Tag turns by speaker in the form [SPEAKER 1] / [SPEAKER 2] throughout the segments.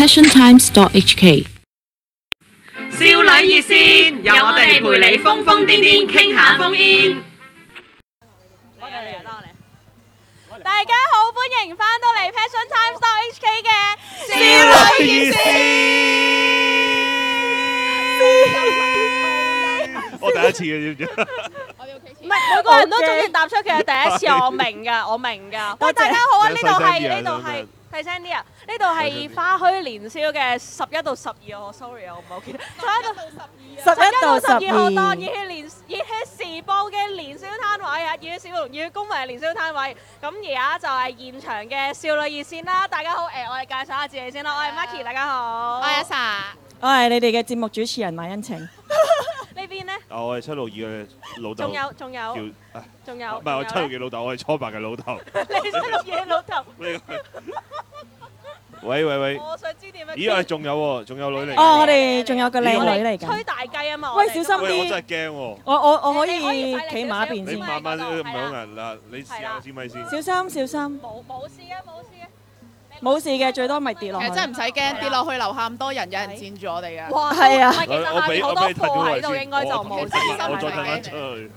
[SPEAKER 1] passiontimes.hk。
[SPEAKER 2] 少女熱線，由我哋陪你瘋瘋癲癲，傾下瘋煙。
[SPEAKER 3] 大家好，歡迎翻到嚟 passiontimes.hk 嘅少女熱線。
[SPEAKER 4] 我第一次嘅，知唔知？
[SPEAKER 3] 唔係每個人都中意踏出佢嘅第一次，我明㗎，我明㗎。喂，大家好啊！呢度係細聲啲啊！呢度係花墟年宵嘅11到12號，sorry 啊，我唔係好記得。11到12號檔熱血時報嘅年宵攤位啊，熱血小龍、熱血公民嘅年宵攤位。咁而家就係現場嘅少女熱線啦。大家好，我哋介紹下自己先啦。我係 Marky， 大家好。
[SPEAKER 5] 我係阿 Sa，
[SPEAKER 6] 我係你哋嘅節目主持人馬恩晴。
[SPEAKER 3] 呢邊呢？
[SPEAKER 4] 我係762嘅老豆。
[SPEAKER 3] 仲有。
[SPEAKER 4] 唔係我762嘅老豆，我係初8嘅老豆。
[SPEAKER 3] 你762嘅老豆。
[SPEAKER 4] 喂，
[SPEAKER 3] 我想知點樣？
[SPEAKER 4] 咦，我仲有喎，仲有女嚟。
[SPEAKER 6] 哦，我哋仲有個靚女嚟㗎。
[SPEAKER 3] 吹大雞啊嘛！
[SPEAKER 6] 喂，小心啲！
[SPEAKER 4] 我真係驚喎。
[SPEAKER 6] 我可以企埋一邊先。
[SPEAKER 4] 你慢慢都唔係好難嗱，你試下支咪先。
[SPEAKER 6] 小心。
[SPEAKER 3] 冇事嘅。
[SPEAKER 6] 冇事嘅，最多咪跌落去。
[SPEAKER 5] 其實真係唔使驚，跌落去樓下咁多人，有人佔住我哋嘅。
[SPEAKER 3] 哇，
[SPEAKER 6] 係啊！
[SPEAKER 3] 其實下面好多貨喺度，應該就冇事。
[SPEAKER 4] 我再睇翻出去。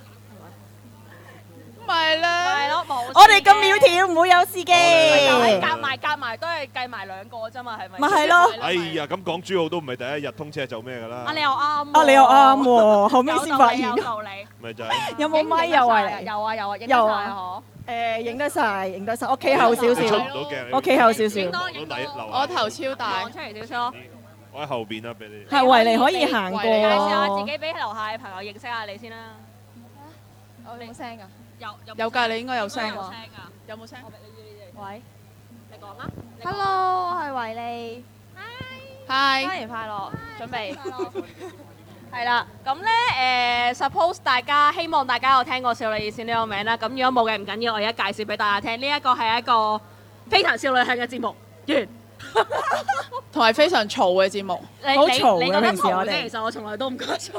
[SPEAKER 5] 咪啦，
[SPEAKER 3] 係咯，冇事。
[SPEAKER 6] 我哋咁苗條，唔會有事嘅。
[SPEAKER 3] 夾埋都係計埋兩個啫嘛，係咪？
[SPEAKER 6] 咪係咯。
[SPEAKER 4] 哎呀，咁港珠澳都唔係第一日通車就咩㗎啦。
[SPEAKER 3] 你又啱。
[SPEAKER 6] 你又啱喎，後尾先發現。
[SPEAKER 3] 有道理。
[SPEAKER 4] 咪就係。
[SPEAKER 6] 有冇咪又係？
[SPEAKER 3] 有啊，影得晒嗬。
[SPEAKER 6] 影得晒。我企後少少。
[SPEAKER 4] 出唔到鏡。
[SPEAKER 6] 我企後少少。
[SPEAKER 5] 我頭超大。
[SPEAKER 3] 出嚟少少。
[SPEAKER 4] 我喺後邊啊，俾你。
[SPEAKER 6] 係維尼可以行過。
[SPEAKER 3] 介紹下自己俾樓下嘅朋友認識下你先啦。
[SPEAKER 5] 我冇聲㗎。
[SPEAKER 3] 有
[SPEAKER 5] 㗎，你應該有聲㗎。
[SPEAKER 3] 有冇聲？喂，你講啦。
[SPEAKER 7] Hello， 我係維利。
[SPEAKER 5] Hi。
[SPEAKER 3] 新年快樂，準備。係啦，咁咧suppose 希望大家有聽過少女熱線呢個名啦。咁如果冇嘅唔緊要，我而家介紹俾大家聽。呢一個係一個非常少女向嘅節目，完。
[SPEAKER 5] 同埋非常嘈嘅節目。
[SPEAKER 6] 好嘈嘅
[SPEAKER 3] 平
[SPEAKER 6] 時我哋。
[SPEAKER 3] 其實我從來都唔覺得嘈。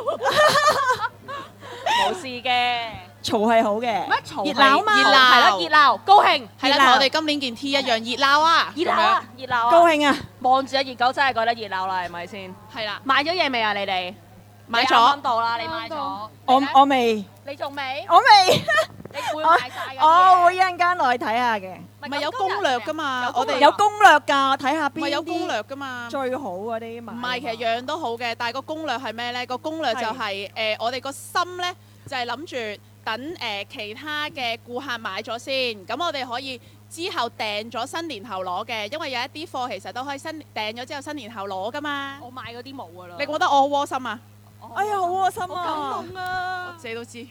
[SPEAKER 3] 冇事嘅。
[SPEAKER 6] 嘈係好嘅，
[SPEAKER 3] 熱
[SPEAKER 6] 鬧嘛，
[SPEAKER 3] 係啦，熱鬧，高興，
[SPEAKER 5] 係啦，同我哋今年件 T 一樣熱鬧啊！
[SPEAKER 3] 熱鬧啊！
[SPEAKER 6] 高興啊！
[SPEAKER 3] 望住阿熱狗真係覺得熱鬧啦，係咪先？
[SPEAKER 5] 係啦，
[SPEAKER 3] 買咗嘢未啊？你哋
[SPEAKER 5] 買咗。
[SPEAKER 3] 啱到啦，你買咗。
[SPEAKER 6] 我未。
[SPEAKER 3] 你仲未？
[SPEAKER 6] 我未。
[SPEAKER 3] 你會買晒㗎？
[SPEAKER 6] 我會一陣間落去睇下嘅。
[SPEAKER 5] 唔係有攻略㗎嘛？我哋
[SPEAKER 6] 有攻略㗎，睇下邊啲。
[SPEAKER 5] 唔係有攻略㗎嘛？
[SPEAKER 6] 最好嗰啲嘛。
[SPEAKER 5] 唔係，其實樣樣都好嘅，但係個攻略係咩咧？個攻略就係我哋個心咧就係諗住。等其他嘅顧客買咗先，咁我哋可以之後訂咗新年後攞嘅，因為有一啲貨其實都可以訂咗之後新年後攞噶嘛。
[SPEAKER 3] 我買嗰啲冇噶啦。
[SPEAKER 5] 你覺得我好窩心啊？
[SPEAKER 6] 哎呀，好窩心啊！
[SPEAKER 3] 好感動啊！
[SPEAKER 5] 我自己都知。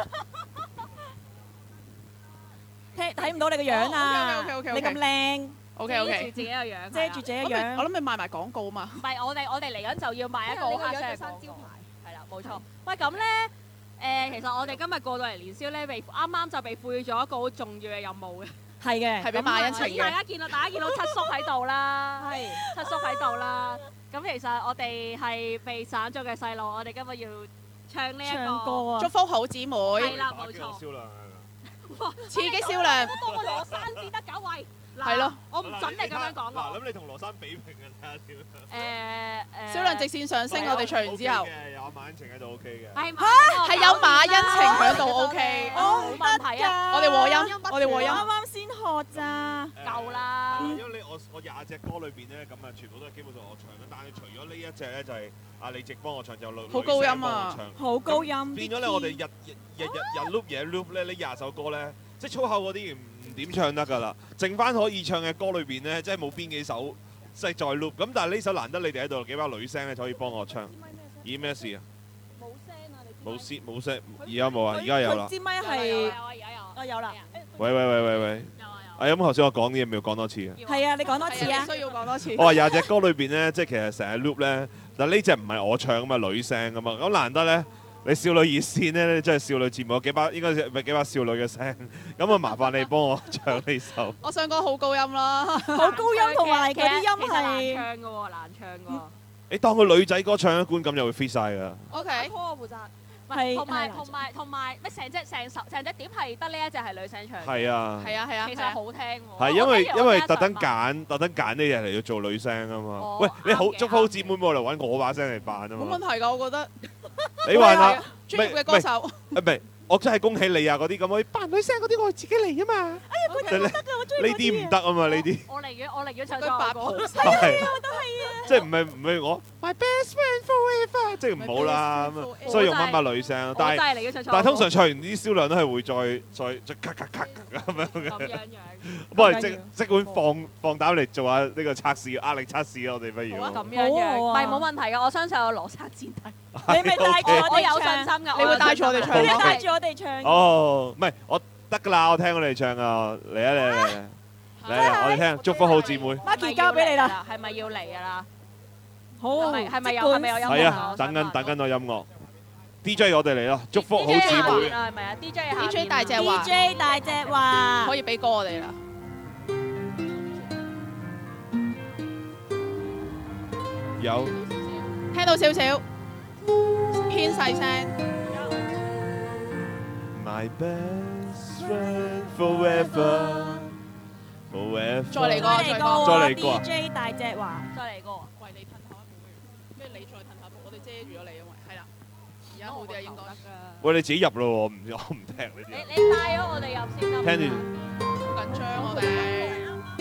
[SPEAKER 6] 睇唔到你個樣啊！
[SPEAKER 5] OK，
[SPEAKER 6] 你咁靚。
[SPEAKER 5] OK。
[SPEAKER 3] 遮住自己個樣。
[SPEAKER 6] 遮住自己個樣。
[SPEAKER 5] 我諗你賣埋廣告嘛。
[SPEAKER 3] 唔係，我哋嚟緊就要賣一個黑色嘅招牌。係啦，冇錯。喂，咁咧。其實我哋今日過到嚟年宵咧，啱啱就被賦予咗一個好重要嘅任務嘅。
[SPEAKER 6] 係嘅，
[SPEAKER 5] 係俾馬恩晴嘅。
[SPEAKER 3] 大家見到七叔喺度啦，係七叔喺度啦。咁其實我哋係被省咗嘅細路，我哋今日要唱呢一個
[SPEAKER 5] 祝福好姊妹。
[SPEAKER 3] 係啦，冇錯。
[SPEAKER 5] 刺激銷量。
[SPEAKER 3] 多過羅山至得9位。
[SPEAKER 5] 係咯，
[SPEAKER 3] 我唔準你咁樣講。
[SPEAKER 4] 嗱，咁你同羅山比拼啊，睇下點。
[SPEAKER 5] 銷量直線上升，我哋唱完之後。
[SPEAKER 4] 有馬恩晴喺度 OK 嘅。
[SPEAKER 5] 係有馬恩晴喺度 OK。
[SPEAKER 3] 冇問題啊！
[SPEAKER 5] 我哋和音。
[SPEAKER 6] 啱啱先學咋。
[SPEAKER 3] 夠啦。
[SPEAKER 4] 因為我20隻歌裏邊咧，咁啊全部都係基本上我唱嘅，但係除咗呢一隻咧，就係阿李直幫我唱，就
[SPEAKER 5] 好高音啊！
[SPEAKER 6] 好高音。
[SPEAKER 4] 變咗咧，我哋日 loop 嘢 loop 咧，呢20首歌咧，即係粗口嗰啲唔點唱得㗎啦，剩翻可以唱嘅歌裏邊咧，即係冇邊幾首即係再 loop。咁但係呢首難得你哋喺度幾把女聲咧，就可以幫我唱。咦咩事啊？
[SPEAKER 3] 冇聲啊！你
[SPEAKER 4] 冇聲，而家冇啊！而家有啦。
[SPEAKER 6] 支咪係有啦。
[SPEAKER 4] 喂。咁頭先我講啲嘢，咪要講多次啊？
[SPEAKER 6] 係啊，你講多次啊！
[SPEAKER 5] 需要講多次。
[SPEAKER 4] 我話20隻歌裏邊咧，即係其實成日 loop 咧，但呢隻唔係我唱㗎嘛，女聲㗎嘛。咁難得咧，你少女熱線咧，你真係少女節目，應該係幾把少女嘅聲。咁啊，麻煩你幫我唱呢首。
[SPEAKER 5] 我想講好高音啦，
[SPEAKER 6] 好高音同埋嗰啲音係
[SPEAKER 3] 難唱㗎喎，難唱㗎。
[SPEAKER 4] 你當個女仔歌唱，觀感就會 fit 晒㗎。
[SPEAKER 5] OK。
[SPEAKER 3] 我負責。
[SPEAKER 6] 係
[SPEAKER 3] 同埋咩成隻碟係得呢一隻係女聲唱。
[SPEAKER 4] 係啊，
[SPEAKER 3] 其實好聽喎。
[SPEAKER 4] 係因為特登揀呢隻嚟要做女聲啊嘛。喂，你好祝福好姊妹冇嚟揾我把聲嚟扮啊嘛。
[SPEAKER 5] 冇問題㗎，我覺得。
[SPEAKER 4] 你話啦，
[SPEAKER 5] 專業嘅歌手。
[SPEAKER 4] 唔係，我真係恭喜你啊！嗰啲咁可以扮女聲嗰啲，我自己嚟啊嘛。
[SPEAKER 6] 哎呀，嗰啲唔得㗎，我中意
[SPEAKER 4] 呢啲唔得啊嘛，呢啲。
[SPEAKER 3] 我寧願唱
[SPEAKER 5] 佢八
[SPEAKER 3] 歌。
[SPEAKER 5] 婆。
[SPEAKER 6] 係啊，我都係啊。
[SPEAKER 4] 即係唔係我 My best friend forever， 即係唔好啦咁啊，所以用翻把女聲。但係通常唱完啲銷量都係會再咔咔咔咁樣嘅。
[SPEAKER 3] 咁樣。
[SPEAKER 4] 不過即管放膽嚟做下呢個測試，壓力測試我哋不如。
[SPEAKER 3] 咁樣，唔係冇問題嘅，我相信有羅剎戰隊。
[SPEAKER 6] 你咪帶住我哋
[SPEAKER 3] 有信心㗎，
[SPEAKER 5] 你會帶住我哋唱。
[SPEAKER 6] 你帶住我哋唱。
[SPEAKER 4] 哦，唔係我得㗎啦，我聽我哋唱啊，嚟啊！嚟，我哋聽祝福好姊妹。
[SPEAKER 6] Marky 交俾你啦，
[SPEAKER 3] 係咪要嚟㗎啦？
[SPEAKER 6] 好，
[SPEAKER 3] 係咪有音樂？
[SPEAKER 4] 係啊，等緊個音樂。DJ 我哋嚟咯，祝福好姊妹。
[SPEAKER 3] 係咪啊
[SPEAKER 5] ？DJ 大隻話。
[SPEAKER 6] DJ 大隻話。
[SPEAKER 5] 可以俾歌我哋啦。
[SPEAKER 4] 有。
[SPEAKER 5] 聽到少少。偏細聲。
[SPEAKER 4] My best friend forever。
[SPEAKER 5] 再嚟過
[SPEAKER 4] 啊
[SPEAKER 6] DJ 大隻話。
[SPEAKER 3] 再嚟過。
[SPEAKER 5] 喂，你褪下一步，咩你再褪下步，我哋遮住咗你，因為係啦。而家好啲啊，應該。
[SPEAKER 4] 喂，你自己入咯喎，我唔聽呢啲。
[SPEAKER 3] 你帶咗我哋入先得。
[SPEAKER 4] 聽住。
[SPEAKER 5] 好緊張我哋。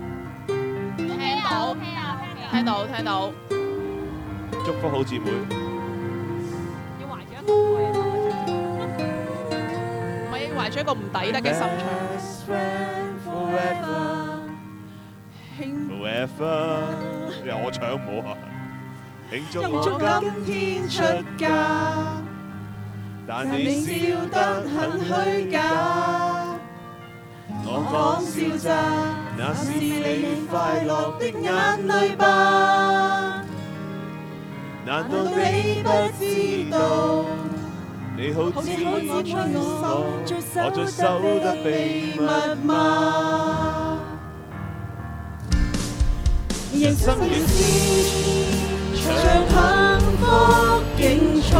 [SPEAKER 5] 聽到。
[SPEAKER 4] 祝福好姊妹。
[SPEAKER 3] 要懷住一個愛嘅心去唱。
[SPEAKER 5] 唔係懷住一個唔抵得嘅心唱。
[SPEAKER 4] Forever， 我唱唔好啊！慶祝
[SPEAKER 1] 我今天出嫁，但你笑得很虛假。我講笑咋，那是你快樂的眼淚吧？難道你不知道？你好似我最收得秘密嗎？人生亦是場幸福競賽，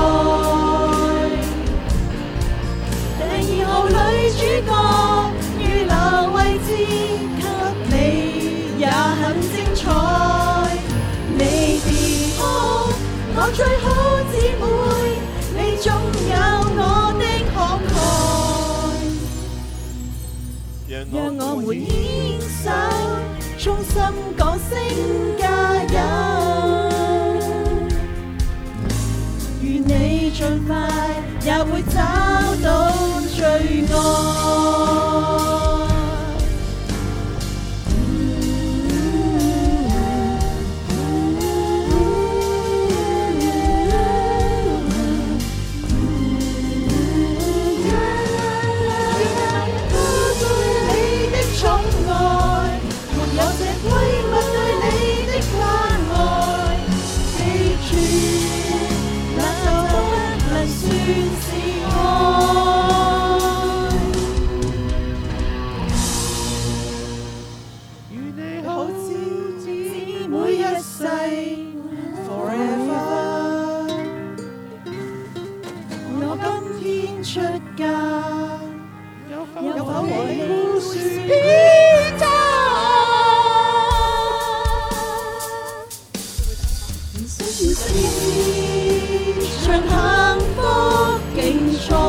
[SPEAKER 1] 第2號女主角預留位置給你也很精彩。你別哭，我最好姊妹，你總有我的慷慨，讓我們牽手。衷心講聲加油，願你盡快也會找到最愛。有否為你故事編織？人生如是場幸福競賽，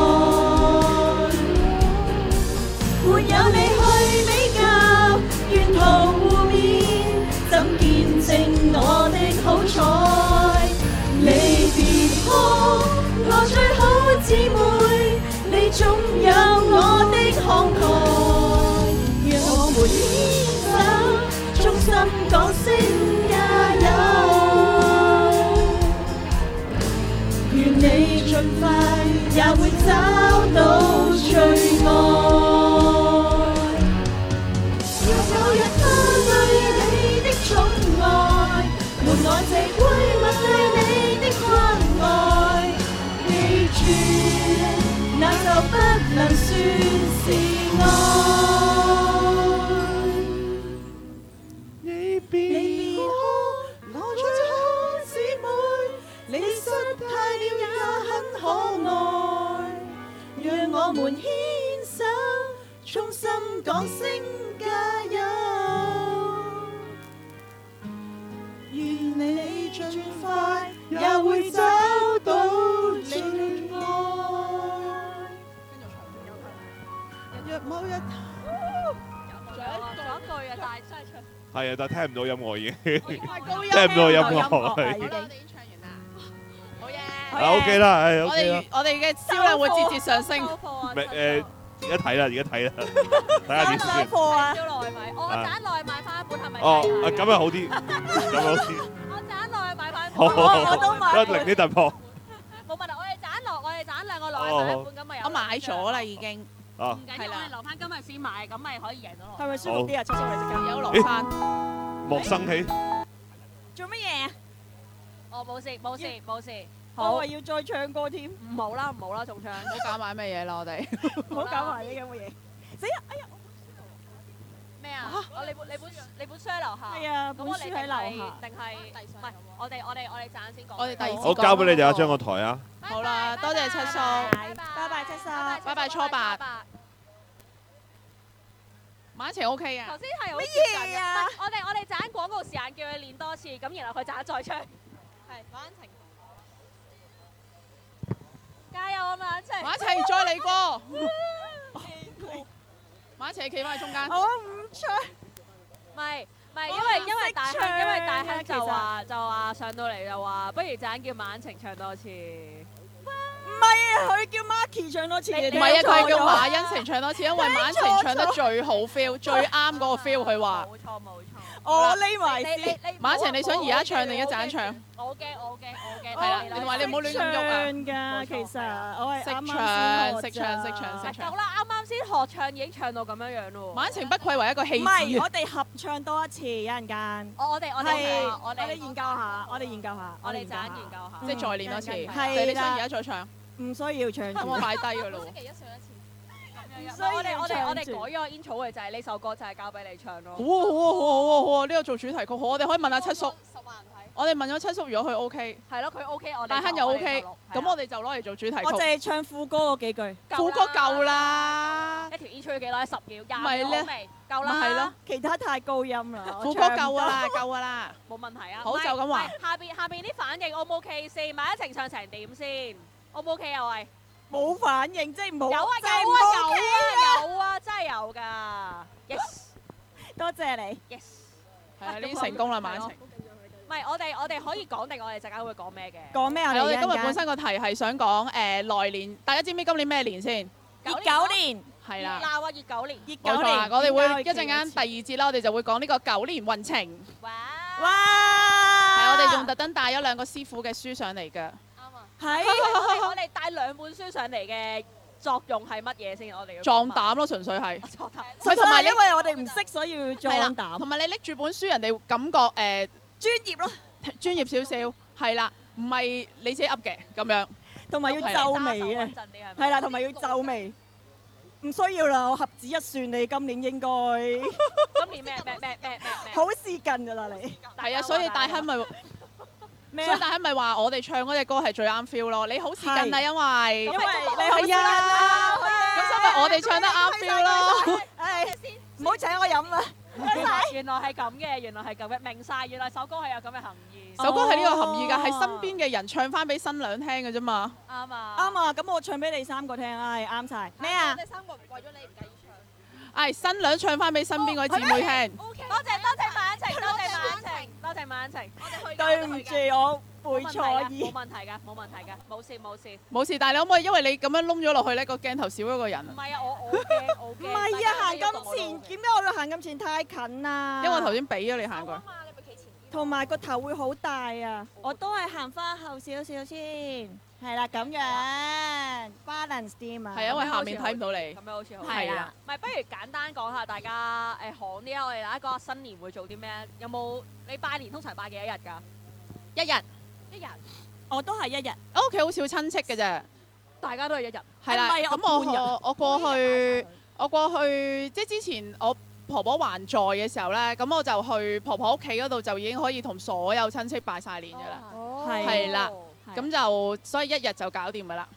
[SPEAKER 1] 沒有你去比較，沿途互勉，怎見證我的好彩？你別哭，我最好姊妹。你總有我的慷慨，讓我們牽手，衷心講聲加油，願你盡快也會找到最愛。若有日他對你的寵愛，瞞我這閨蜜對你的關愛，記住。那就不能算是愛。你別哭，我最好姊妹，你失態了也很可愛。 我們牽手，衷心講聲加油。願你盡快也會找到真愛。若某日，
[SPEAKER 3] 仲有一句啊，但係真係唱。
[SPEAKER 4] 係啊，但係聽唔到音樂已經，
[SPEAKER 5] 太高音，
[SPEAKER 4] 聽唔到音樂
[SPEAKER 5] 我
[SPEAKER 4] 係。
[SPEAKER 5] 哋已經唱完啦，好嘢。
[SPEAKER 4] 啊 OK 啦，係 OK 啦。
[SPEAKER 5] 我哋嘅銷量會節節上升。
[SPEAKER 4] 而家睇啦，睇下點先。
[SPEAKER 3] 貨啊！燒內米，我揀內買翻一本係咪？
[SPEAKER 4] 哦，咁樣好啲，咁樣好啲。
[SPEAKER 3] 我揀內買翻一
[SPEAKER 4] 好
[SPEAKER 3] 本，我都買。
[SPEAKER 4] 零啲突破。
[SPEAKER 3] 冇問題，我哋揀兩個內買一本咁咪有。
[SPEAKER 5] 我買咗啦已經。
[SPEAKER 4] 啊。
[SPEAKER 3] 唔緊要，我哋留翻今日先買，咁咪可以贏到落。
[SPEAKER 6] 係咪舒服啲啊？七叔你隻腳
[SPEAKER 5] 有落翻。
[SPEAKER 4] 莫生氣。
[SPEAKER 6] 做乜嘢啊？
[SPEAKER 3] 我冇事。
[SPEAKER 6] 我話要再唱歌添，
[SPEAKER 3] 唔好啦，仲唱。
[SPEAKER 5] 唔好搞埋咩嘢啦，我哋。
[SPEAKER 6] 唔好搞埋呢咁嘅嘢。死啊！哎呀！
[SPEAKER 3] 咩啊？你本書喺樓下。
[SPEAKER 6] 係啊，
[SPEAKER 3] 咁我哋
[SPEAKER 6] 本書喺樓下。
[SPEAKER 3] 定係唔係？我哋陣先講。
[SPEAKER 5] 我哋第二次。
[SPEAKER 4] 我交俾你哋一張個台啊。
[SPEAKER 5] 好啦，多謝七叔。
[SPEAKER 6] 拜拜，七叔。
[SPEAKER 5] 拜拜，初八。馬晴 OK 啊。
[SPEAKER 3] 頭先係好
[SPEAKER 6] 乜嘢啊？
[SPEAKER 3] 我哋揀廣告時間叫佢練多次，咁然後佢揀再唱。係馬晴。加油啊馬晴！
[SPEAKER 5] 馬晴再嚟過。馬晴企翻喺中間。
[SPEAKER 6] 我唔唱。
[SPEAKER 3] 唔係，因為大亨就話上到嚟就話，不如陣叫馬晴唱多次。
[SPEAKER 6] 唔係啊，佢叫 Marky 唱多次。
[SPEAKER 5] 唔係啊，佢係叫馬欣晴唱多次，因為馬欣晴唱得最好 feel， 最啱嗰個 feel。佢話。
[SPEAKER 3] 冇錯。
[SPEAKER 6] 我匿埋先。
[SPEAKER 5] 馬晴，你想而家唱定一陣唱？
[SPEAKER 3] 我驚。
[SPEAKER 5] 係啦，你話你唔好亂咁喐啊！
[SPEAKER 6] 㗎，其實我係啱
[SPEAKER 5] 識唱。
[SPEAKER 3] 好啦，啱啱先學唱已經唱到咁樣樣咯。
[SPEAKER 5] 馬晴不愧為一個戲子。
[SPEAKER 6] 唔係，我哋合唱多一次，有陣間。
[SPEAKER 3] 我哋
[SPEAKER 6] 研究下，我哋研究下。
[SPEAKER 3] 我哋陣研究下。
[SPEAKER 5] 即係再練多次。
[SPEAKER 6] 係
[SPEAKER 5] 你想而家再唱？
[SPEAKER 6] 唔需要唱。
[SPEAKER 5] 咁我擺低㗎咯。
[SPEAKER 3] 星期一上一次。我哋改咗個 intro 嘅就係呢首歌，就係交俾你唱咯。
[SPEAKER 5] 好，呢個做主題曲好，我哋可以問下七叔。我哋問咗七叔，如果佢 OK，
[SPEAKER 3] 係咯，佢 OK，我哋
[SPEAKER 5] 大亨又 OK，咁我哋就攞嚟做主題曲。
[SPEAKER 6] 我淨係唱副歌嗰幾句，
[SPEAKER 5] 副歌夠啦。
[SPEAKER 3] 一條 intro 要幾多？10秒，
[SPEAKER 5] 唔係咧，
[SPEAKER 3] 未夠啦。
[SPEAKER 5] 咪係咯，
[SPEAKER 6] 其他太高音啦。
[SPEAKER 5] 副歌夠啦，夠噶啦。
[SPEAKER 3] 冇問題啊。
[SPEAKER 5] 好就咁話。
[SPEAKER 3] 下邊啲反應 O 唔 OK 先？馬一晴唱成點先 ？O 唔 OK 啊？喂，
[SPEAKER 6] 冇反應，即係冇。
[SPEAKER 3] 有啊，真係有㗎。Yes，
[SPEAKER 6] 多謝你。
[SPEAKER 3] Yes，
[SPEAKER 5] 係啊，呢啲成功啦，馬晴。
[SPEAKER 3] 唔係，我哋可以講定我哋陣間會講咩嘅？
[SPEAKER 6] 講咩啊？
[SPEAKER 5] 我哋今日本身個題係想講來年，大家知唔知今年咩年先
[SPEAKER 6] ？9年。
[SPEAKER 5] 係啦。
[SPEAKER 3] 鬧啊！熱9年。
[SPEAKER 5] 冇錯啦，我哋會一陣間第二節啦，我哋就會講呢個9年運程。
[SPEAKER 3] 哇！
[SPEAKER 5] 係我哋仲特登帶咗2個師傅嘅書上嚟㗎。
[SPEAKER 3] 啱啊。
[SPEAKER 6] 係。
[SPEAKER 3] 我哋帶2本書上嚟嘅作用係乜嘢先？我哋
[SPEAKER 5] 壯膽咯，純粹係。
[SPEAKER 3] 壯膽。
[SPEAKER 6] 佢同埋因為我哋唔識，所以要壯膽。
[SPEAKER 5] 同埋你拎住本書，人哋感覺
[SPEAKER 6] 專業咯，
[SPEAKER 5] 專業少少，係啦，唔係你自己噏嘅咁樣，
[SPEAKER 6] 同埋要皺眉嘅，係啦，同埋要皺眉，唔需要啦，我合指一算，你今年應該
[SPEAKER 3] 今年咩？
[SPEAKER 6] 好事近㗎啦，你
[SPEAKER 5] 係啊，所以大亨咪
[SPEAKER 6] 咩
[SPEAKER 5] 所以大亨咪話我哋唱嗰隻歌係最啱 feel 咯，你好似近啊，因為
[SPEAKER 6] 你係
[SPEAKER 5] 啊，咁所以我哋唱得啱 feel 咯，
[SPEAKER 6] 誒，唔好請我飲啦。
[SPEAKER 3] 原來係咁嘅，明晒，原來首歌係有咁嘅含義。
[SPEAKER 5] 首歌係呢個含義㗎，係身邊嘅人唱翻俾新娘聽嘅啫嘛。
[SPEAKER 3] 啱啊！
[SPEAKER 6] 啱啊！咁我唱俾你3個聽，唉，啱晒。咩啊？
[SPEAKER 3] 我哋3個唔為咗你唔計唱。
[SPEAKER 5] 係新娘唱翻俾身邊嗰啲姊妹聽。
[SPEAKER 3] 多謝馬欣晴，多謝馬欣晴。我哋去。
[SPEAKER 6] 對唔住，我背錯意。
[SPEAKER 3] 冇問題㗎，冇事。
[SPEAKER 5] 冇事，但係你可唔可以因為你咁樣窿咗落去咧，個鏡頭少咗個人？
[SPEAKER 3] 唔係啊，我驚。
[SPEAKER 6] 唔係啊，行咁前，點解我要行咁前？太近啦。
[SPEAKER 5] 因為我頭先俾咗你行過。
[SPEAKER 6] 同埋個頭會好大啊！我都係行翻後少少先，係啦，咁樣 balance 啲嘛。
[SPEAKER 5] 係因為下面睇唔到你。
[SPEAKER 3] 咁樣好似好。
[SPEAKER 5] 係啦。
[SPEAKER 3] 唔係，不如簡單講下大家行啲啊！我哋大家講下新年會做啲咩？有冇你拜年通常拜幾多日㗎？
[SPEAKER 5] 1日。
[SPEAKER 6] 我都係1日。
[SPEAKER 5] 我屋企好少親戚嘅啫。
[SPEAKER 3] 大家都係1日。
[SPEAKER 5] 係啦。咁我過去即係之前我婆婆還在嘅時候咧，咁我就去婆婆屋企嗰度就已經可以同所有親戚拜晒年㗎啦。係啦。咁就所以1日就搞掂㗎啦。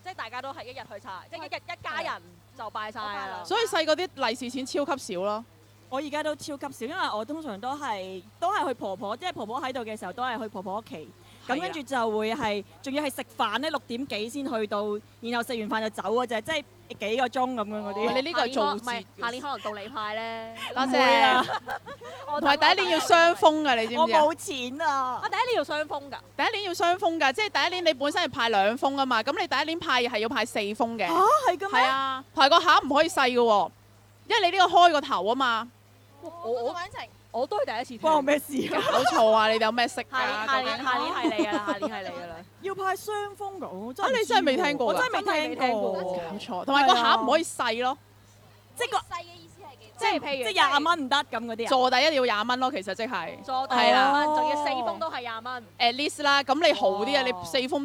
[SPEAKER 3] 即係大家都係一日去晒，即係一日一家人就拜晒㗎啦。
[SPEAKER 5] 所以細個啲利是錢超級少咯。
[SPEAKER 6] 我而家都超級少，因為我通常都係去婆婆，即係婆婆喺度嘅時候都係去婆婆屋企。咁跟住就會係，仲要係食飯咧，6點幾先去到，然後食完飯就走嗰隻，即係幾個鐘咁樣嗰啲。
[SPEAKER 5] 你呢個係做
[SPEAKER 3] 唔係下年可能到你派咧。
[SPEAKER 5] 多謝。同埋第一年要雙封㗎，你知唔知啊？
[SPEAKER 6] 我冇錢啊！
[SPEAKER 3] 我第一年要雙封㗎。
[SPEAKER 5] 第一年要雙封㗎，即係第一年你本身係派2封啊嘛，咁你第一年派係要派4封嘅。
[SPEAKER 6] 嚇係咁咩？
[SPEAKER 5] 係啊，同埋個盒唔可以細嘅喎，因為你呢個開個頭啊嘛。
[SPEAKER 3] 我都係第一次聽。
[SPEAKER 6] 關我咩事啊？
[SPEAKER 5] 好嘈啊！你哋有咩識㗎？
[SPEAKER 3] 下年係你㗎啦，下年係你㗎啦。
[SPEAKER 6] 要派雙封㗎，我真
[SPEAKER 5] 啊！你真係未聽過㗎？
[SPEAKER 6] 我真係未聽過。
[SPEAKER 5] 搞錯，同埋個盒唔可以細咯。
[SPEAKER 6] 即係個
[SPEAKER 7] 細嘅意思係幾
[SPEAKER 3] 即係譬如
[SPEAKER 6] 即係20蚊唔得咁嗰啲啊？
[SPEAKER 5] 坐底一定要20蚊咯，其實即係。
[SPEAKER 3] 坐底
[SPEAKER 5] 係啦
[SPEAKER 3] 仲要4封都係20蚊。
[SPEAKER 5] at least 啦，咁你好啲啊！你4封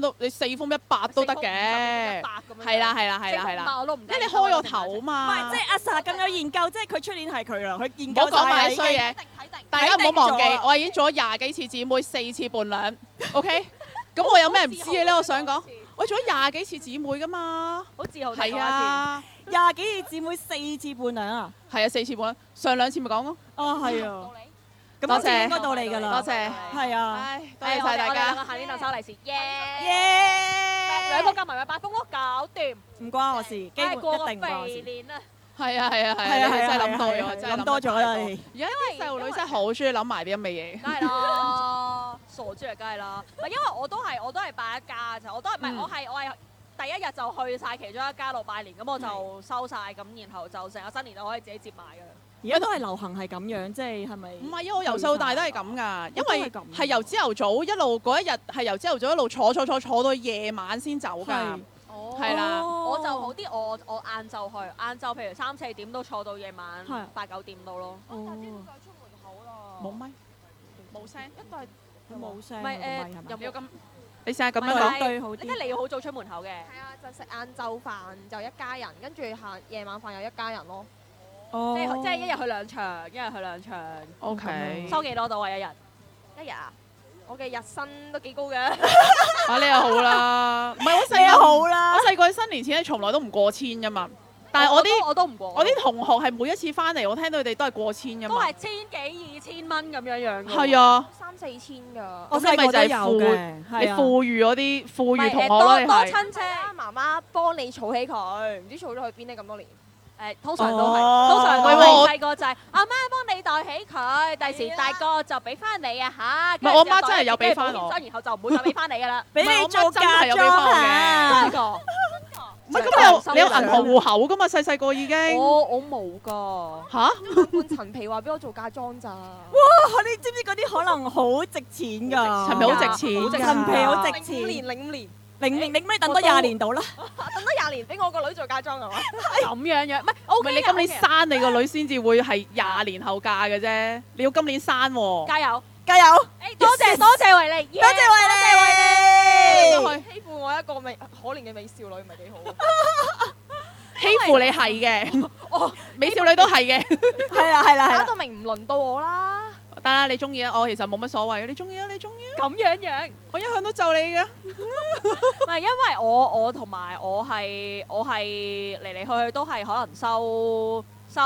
[SPEAKER 5] 100都得嘅。係啦係啦係啦係啦。
[SPEAKER 3] 我都唔。
[SPEAKER 5] 因為你開個頭
[SPEAKER 6] 唔
[SPEAKER 5] 嘛。
[SPEAKER 6] 係，即係阿 Sa 咁有研究，即係佢出年係佢啦，佢研
[SPEAKER 5] 唔
[SPEAKER 6] 究
[SPEAKER 5] 好講埋
[SPEAKER 6] 晒
[SPEAKER 5] 衰嘢。大家唔好忘記，我已經做咗20幾次姊妹，4次伴娘。OK，咁我有咩唔知嘅咧？我想講，我做咗20幾次姊妹噶嘛。
[SPEAKER 3] 好自豪。
[SPEAKER 5] 係啊
[SPEAKER 6] ，20幾次姊妹4次伴娘啊！
[SPEAKER 5] 係啊，4次伴娘，上2次咪講咯。
[SPEAKER 6] 啊，係啊。咁
[SPEAKER 5] 多謝
[SPEAKER 6] 應該到你㗎啦。
[SPEAKER 5] 多謝。
[SPEAKER 6] 係啊。
[SPEAKER 5] 唉，多謝晒大家。
[SPEAKER 3] 下年就收利是，耶！
[SPEAKER 6] 耶！
[SPEAKER 3] 2個夾埋咪8封咯，搞掂。
[SPEAKER 6] 唔關我事，基本一定
[SPEAKER 3] 過個
[SPEAKER 6] 唔關我事。
[SPEAKER 3] 肥年啊！
[SPEAKER 5] 係啊係啊係啊！你真係諗多咗，真係
[SPEAKER 6] 諗多咗啦你。
[SPEAKER 5] 而家啲細路女真係好中意諗埋啲咁嘅嘢。
[SPEAKER 3] 梗係啦，傻豬啊，梗係啦。唔係因為我都係拜一家就，我都係唔係我係第一日就去晒其中一家度拜年，咁我就收晒，咁然後就成個新年就可以自己接埋㗎啦。
[SPEAKER 6] 而家都係流行係咁樣，即係係咪？
[SPEAKER 5] 唔係啊！我由細到大都係咁㗎，因為
[SPEAKER 6] 我都係咁
[SPEAKER 5] 係由朝頭早一路嗰一日係由朝頭早一路坐到夜晚先走㗎。係啦，
[SPEAKER 3] 我就好啲，我晏晝去，晏晝譬如3、4點都坐到夜晚8、9點到咯。
[SPEAKER 7] 但係啲女仔出門口啦，
[SPEAKER 5] 冇咪冇聲，
[SPEAKER 7] 一定係
[SPEAKER 6] 冇聲。
[SPEAKER 3] 唔係
[SPEAKER 5] 有冇咁？你試下咁樣講。
[SPEAKER 6] 對好啲。
[SPEAKER 3] 即係你要好早出門口嘅。
[SPEAKER 7] 係啊，就食晏晝飯就一家人，跟住夜晚飯又一家人咯。
[SPEAKER 6] 哦。
[SPEAKER 3] 即係一日去2場，一日去2場。
[SPEAKER 5] OK。
[SPEAKER 3] 收幾多到啊？一日
[SPEAKER 7] 啊！我嘅日薪都幾高嘅。
[SPEAKER 5] 啊，你又好啦，唔係我細個
[SPEAKER 6] 好啦。
[SPEAKER 5] 我細個新年前咧，從來都唔過千㗎嘛。但係
[SPEAKER 3] 我都唔過。
[SPEAKER 5] 我啲同學係每一次翻嚟，我聽到佢哋都係過千㗎嘛。
[SPEAKER 3] 都係1000幾2000蚊咁樣樣。
[SPEAKER 5] 係啊。
[SPEAKER 7] 3、4千㗎。
[SPEAKER 6] 我細個都有嘅。
[SPEAKER 5] 你富裕嗰啲富裕同學
[SPEAKER 3] 多
[SPEAKER 5] 咯，你係。
[SPEAKER 3] 親戚，
[SPEAKER 7] 媽媽幫你儲起佢，唔知儲咗去邊呢咁多年。
[SPEAKER 3] 通常都係，通常都係細個就係阿媽幫你袋起佢，第時大個就俾翻你啊嚇。
[SPEAKER 5] 唔係我媽真係有俾翻我，
[SPEAKER 3] 然後就唔會再俾翻你㗎啦。
[SPEAKER 6] 俾你做嫁妝
[SPEAKER 3] 邊個？
[SPEAKER 5] 唔係咁你有銀行戶口㗎嘛？細細個已經。
[SPEAKER 3] 我冇㗎。
[SPEAKER 5] 嚇？
[SPEAKER 7] 換陳皮話俾我做嫁妝咋？
[SPEAKER 6] 哇！你知唔知嗰啲可能好值錢㗎？
[SPEAKER 5] 陳皮好值錢㗎。
[SPEAKER 6] 陳皮好值錢。
[SPEAKER 7] 05年。
[SPEAKER 6] 你咪等多20年到啦。
[SPEAKER 7] 等多20年俾我個女做嫁妝係嘛？
[SPEAKER 3] 咁樣樣，唔係 OK
[SPEAKER 5] 你今年生你個女先至會係20年後嫁嘅啫，你要今年生喎。
[SPEAKER 3] 加油！
[SPEAKER 6] 加油！
[SPEAKER 3] 多謝維利，
[SPEAKER 6] 多謝維利。
[SPEAKER 7] 欺負我一個可憐嘅美少女唔係幾好。
[SPEAKER 5] 欺負你係嘅，美少女都係嘅。
[SPEAKER 6] 係啦。
[SPEAKER 7] 打到明唔輪到我啦。
[SPEAKER 5] 得啦，你中意啊，我其實冇乜所謂，你中意啊。
[SPEAKER 3] 咁樣樣，
[SPEAKER 5] 我一向都就你嘅。
[SPEAKER 3] 唔係因為我同埋我係嚟嚟去去都係可能收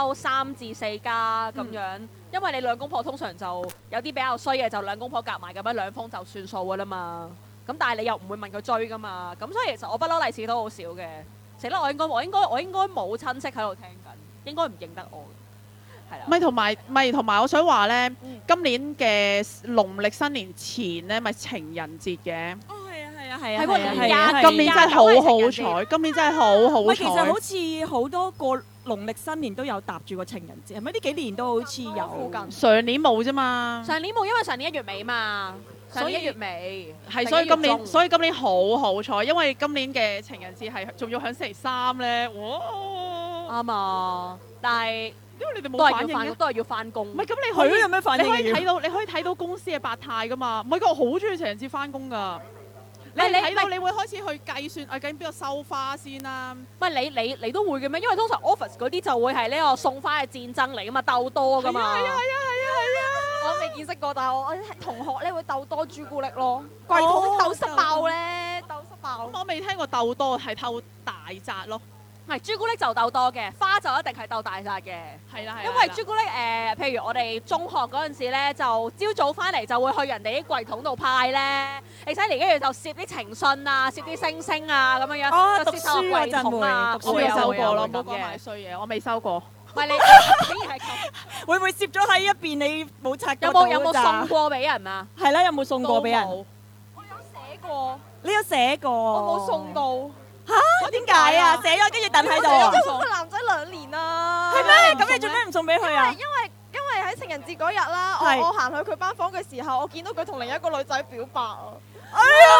[SPEAKER 3] 3至4家咁樣，因為你兩公婆通常就有啲比較衰嘅，就兩公婆夾埋咁樣2封就算數㗎啦嘛。咁但係你又唔會問佢追㗎嘛，咁所以其實我不嬲利是都好少嘅。死啦！我應該冇親戚喺度聽緊，應該唔認得我。
[SPEAKER 5] 咪同埋，我想話咧，今年嘅農曆新年前咧，咪情人節嘅。
[SPEAKER 6] 哦，係啊。
[SPEAKER 5] 今年真係好好彩，今年真係好好彩。
[SPEAKER 6] 其實好似好多個農曆新年都有搭住個情人節，係咪呢幾年都好似有？
[SPEAKER 7] 附近
[SPEAKER 5] 上年冇啫嘛。
[SPEAKER 3] 上年冇，因為上年1月尾嘛。上年1月尾。
[SPEAKER 5] 係，所以今年好好彩，因為今年嘅情人節係仲要喺星期3咧。哇！
[SPEAKER 3] 啱啊，但係。
[SPEAKER 5] 因為你哋冇反應
[SPEAKER 3] 都係要翻工。
[SPEAKER 5] 唔係咁，你可以
[SPEAKER 6] 有咩反應？
[SPEAKER 5] 你可以睇到公司嘅百態噶嘛。唔係，我好中意情人節翻工㗎。你睇到你會開始去計算究竟邊個收花先啦。
[SPEAKER 3] 唔係你都會嘅咩？因為通常 office 嗰啲就會係呢個送花嘅戰爭嚟㗎嘛，鬥多㗎嘛。
[SPEAKER 5] 係啊！
[SPEAKER 7] 我未見識過，但係我同學咧會鬥多朱古力咯，櫃桶鬥濕爆咧，鬥濕。 爆。
[SPEAKER 5] 我未聽過鬥多，係鬥大扎咯。
[SPEAKER 3] 唔係朱古力就鬥多嘅，花就一定係鬥大扎嘅。
[SPEAKER 5] 係啦係啦。
[SPEAKER 3] 因為朱古力譬如我哋中學嗰陣時咧，就朝早翻嚟就會去人哋啲櫃桶度派咧，你睇嚟跟住就攝啲情信啊，攝啲星星啊咁樣樣，
[SPEAKER 6] 哦，
[SPEAKER 3] 就
[SPEAKER 6] 讀
[SPEAKER 3] 攝喺個櫃桶啊。
[SPEAKER 6] 書嗰陣會
[SPEAKER 5] 我未收過咯，
[SPEAKER 3] 會
[SPEAKER 5] 唔好講埋衰嘢，我未收過。
[SPEAKER 3] 唔係你竟然係咁，
[SPEAKER 6] 會唔會攝咗喺一邊？你冇察覺
[SPEAKER 3] 有
[SPEAKER 6] 到
[SPEAKER 3] 冇
[SPEAKER 6] 咋
[SPEAKER 3] 送過俾人啊？
[SPEAKER 6] 係啦，有冇送過俾人？
[SPEAKER 5] 都冇
[SPEAKER 7] 我有寫過，
[SPEAKER 6] 你有寫過？
[SPEAKER 7] 我冇送到。
[SPEAKER 6] 嚇？點解啊？寫咗跟住等喺度啊？
[SPEAKER 7] 咗嗰個男仔2年啦。
[SPEAKER 6] 係咩？咁你做咩唔送俾佢啊？
[SPEAKER 7] 因為喺情人節嗰日啦，
[SPEAKER 6] 係
[SPEAKER 7] 我行去佢班房嘅時候，我見到佢同另一個女仔表白啊！
[SPEAKER 6] 哎呀！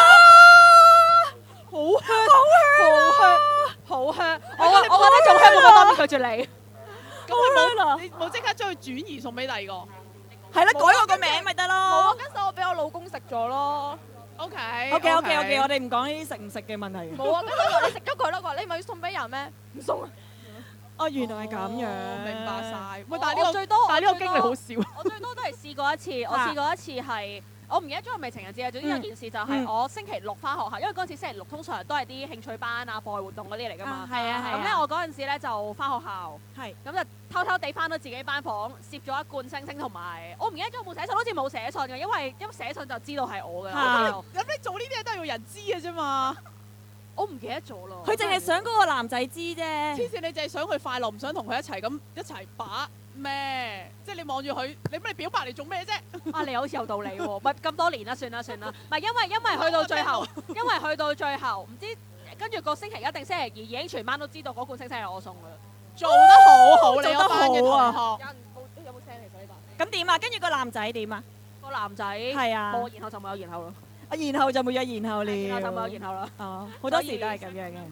[SPEAKER 3] 好 hurt，好 hurt。我覺得仲 hurt 過我當面拒絕你。
[SPEAKER 5] 咁你冇即刻將佢轉移送俾第二個。
[SPEAKER 6] 係啦，改我個名咪得
[SPEAKER 7] 冇啊，
[SPEAKER 6] 咯。
[SPEAKER 7] 跟住我俾我老公食咗咯。
[SPEAKER 5] OK。
[SPEAKER 6] OK，我哋唔講呢啲食唔食嘅問題。
[SPEAKER 7] 冇啊，跟住我話你食咗佢啦，佢話你咪要送俾人咩？唔送啊！
[SPEAKER 6] 哦，原來係咁樣。
[SPEAKER 5] 明白晒。喂，
[SPEAKER 3] 我
[SPEAKER 5] 但係呢個
[SPEAKER 3] 最多
[SPEAKER 5] 但係呢個經歷好少。
[SPEAKER 3] 我最多都係試過一次，我試過一次係。我唔記得咗係咪情人節啊！總之有件事就係我星期六翻學校，因為嗰陣時星期六通常都係啲興趣班啊、課外活動嗰啲嚟㗎嘛。
[SPEAKER 6] 係啊
[SPEAKER 3] 咁咧，我嗰陣時咧就翻學校，
[SPEAKER 6] 係
[SPEAKER 3] 咁就偷偷地翻到自己班房，攝咗一罐星星同埋，我唔記得咗有冇寫信，好似冇寫信嘅，因為寫信就知道係我㗎啦。
[SPEAKER 5] 咁你做呢啲嘢都係要人知嘅啫嘛。
[SPEAKER 3] 我唔記得咗咯。
[SPEAKER 6] 佢淨係想嗰個男仔知啫。
[SPEAKER 5] 黐線，你淨係想佢快樂，唔想同佢一齊咁一齊把咩？即係你望住佢，你表白嚟做咩啫？
[SPEAKER 3] 啊，你好似有道理喎！唔係咁多年啦，算啦。唔係因為去到最後，唔知跟住個星期一定星期二已經全班都知道嗰罐星星係我送㗎啦。
[SPEAKER 5] 做得好好，你
[SPEAKER 6] 做得
[SPEAKER 5] 嗰班嘅同
[SPEAKER 6] 好
[SPEAKER 5] 學。
[SPEAKER 7] 有冇聲嚟㗎呢個？
[SPEAKER 6] 咁點啊？跟住個男仔點啊？
[SPEAKER 3] 個男仔
[SPEAKER 6] 係啊
[SPEAKER 3] 冇，然後就冇有然後咯。
[SPEAKER 6] 然後就冇有然後了。
[SPEAKER 3] 然後就冇有然後啦。
[SPEAKER 6] 哦，好多時都係咁樣嘅。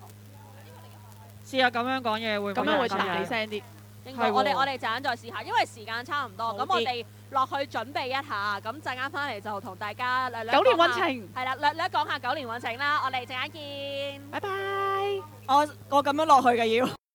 [SPEAKER 2] 試下咁樣講嘢會唔
[SPEAKER 5] 咁樣會
[SPEAKER 2] 大
[SPEAKER 5] 大聲啲。
[SPEAKER 3] 應該
[SPEAKER 2] 係喎
[SPEAKER 3] 我哋陣間再試下，因為時間差唔多，
[SPEAKER 6] 好啲
[SPEAKER 3] 咁我哋落去準備一下，咁陣間翻嚟就同大家略略
[SPEAKER 5] 九年
[SPEAKER 3] 講下
[SPEAKER 5] 運程。
[SPEAKER 3] 係啦，略略講下9年運程啦，我哋陣間見。
[SPEAKER 5] 拜拜。
[SPEAKER 6] 我咁樣落去嘅要。